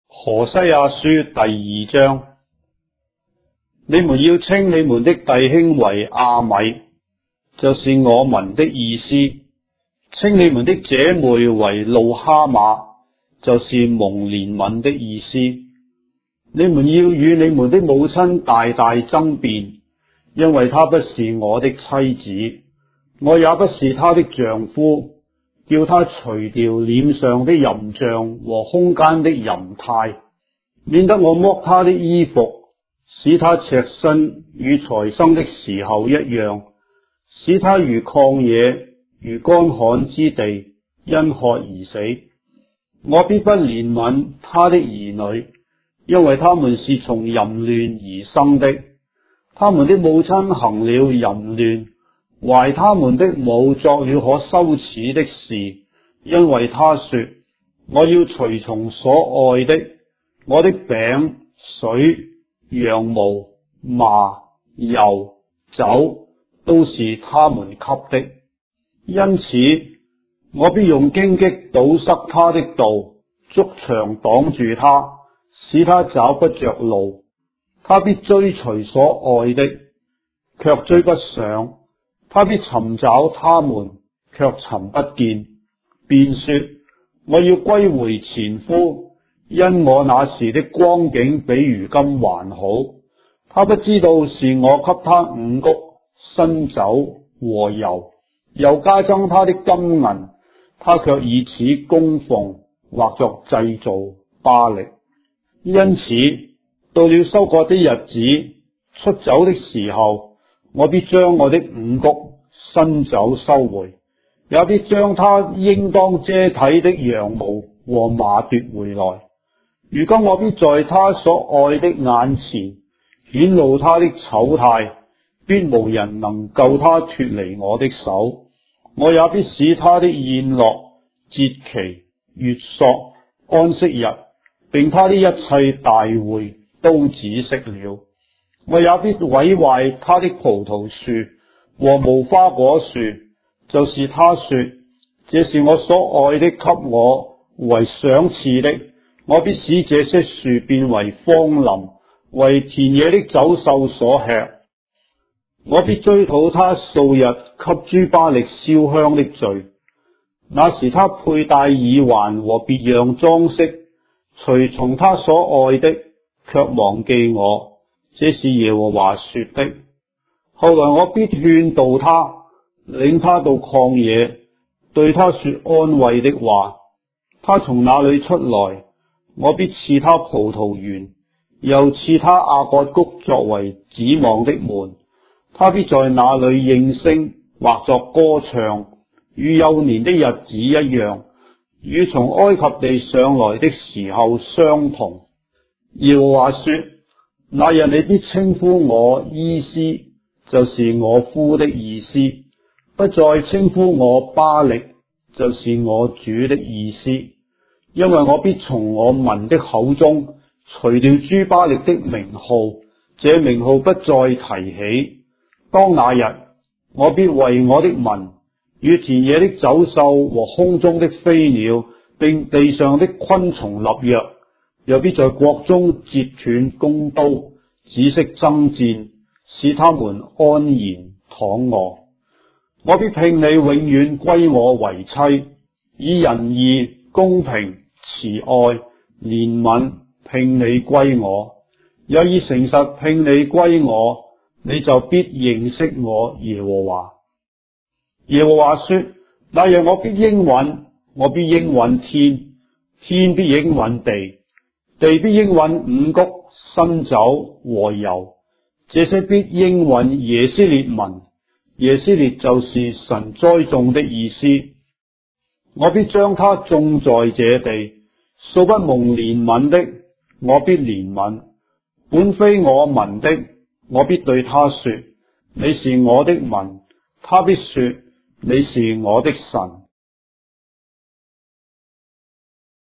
何西阿書第2章，你們要稱你們的弟兄為阿米，就是我民的意思；稱你們的姐妹為路哈馬，就是蒙憐憫的意思。你們要與你們的母親大大爭辯，因為她不是我的妻子，我也不是她的丈夫，叫她除掉臉上的淫像和胸間的淫態，免得我剝她的衣服，使她赤身與才生的時候一樣，使她如曠野，如乾旱之地，因渴而死。我必不憐憫她的兒女，因為他們是從淫亂而生的，他們的母親行了淫亂，懷他們的母作了可羞恥的事，因為他說：我要隨從所愛的，我的餅、水、羊毛、麻、油、酒都是他們給的。因此我必用荊棘堵塞他的道，築牆擋住他，使他找不着路。他必追隨所愛的，卻追不上；他必尋找他們，卻尋不見。便說：我要歸回前夫，因我那時的光景比如今還好。他不知道是我給他五穀、新酒和油，又加增他的金銀，他卻以此供奉或作製造巴力。因此到了收割的日子，出走的時候，我必將我的五穀、新酒收回，也必將他應當遮體的羊毛和麻奪回來。如今我必在他所愛的眼前顯露他的醜態，必無人能救他脫離我的手。我也必使他的宴樂、節期、月朔、安息日，並他的一切大會都止息了。我也必毀壞他的葡萄樹和無花果樹，就是他說：這是我所愛的，給我為賞賜的。我必使這些樹變為荒林，為田野的走獸所吃。我必追討他數日給諸巴力燒香的罪。那時他佩戴耳環和別樣裝飾，隨從他所愛的，卻忘記我。這是耶和華說的。後來我必勸導他，領他到曠野，對他說安慰的話。他從那裏出來，我必賜他葡萄園，又賜他亞割谷作為指望的門。他必在那裏應聲，或作歌唱，與幼年的日子一樣，與從埃及地上來的時候相同。耶和華說：那日你必稱呼我伊斯，就是我夫的意思，不再稱呼我巴力，就是我主的意思。因為我必從我民的口中除掉諸巴力的名號，這名號不再提起。當那日，我必為我的民與田野的走獸和空中的飛鳥，並地上的昆蟲立約，又必在國中截斷弓刀，止息爭戰，使他們安然躺臥。我必聘你永遠歸我為妻，以仁義、公平、慈愛、憐憫聘你歸我，也以誠實聘你歸我，你就必認識我耶和華。耶和華說：那日我必應允，我必應允天，天必應允地，地必應允五穀、新酒和油，這些必應允耶斯列民。耶斯列就是神栽種的意思。我必將他種在這地，素不蒙憐憫的，我必憐憫；本非我民的，我必對他說：你是我的民。他必說：你是我的神。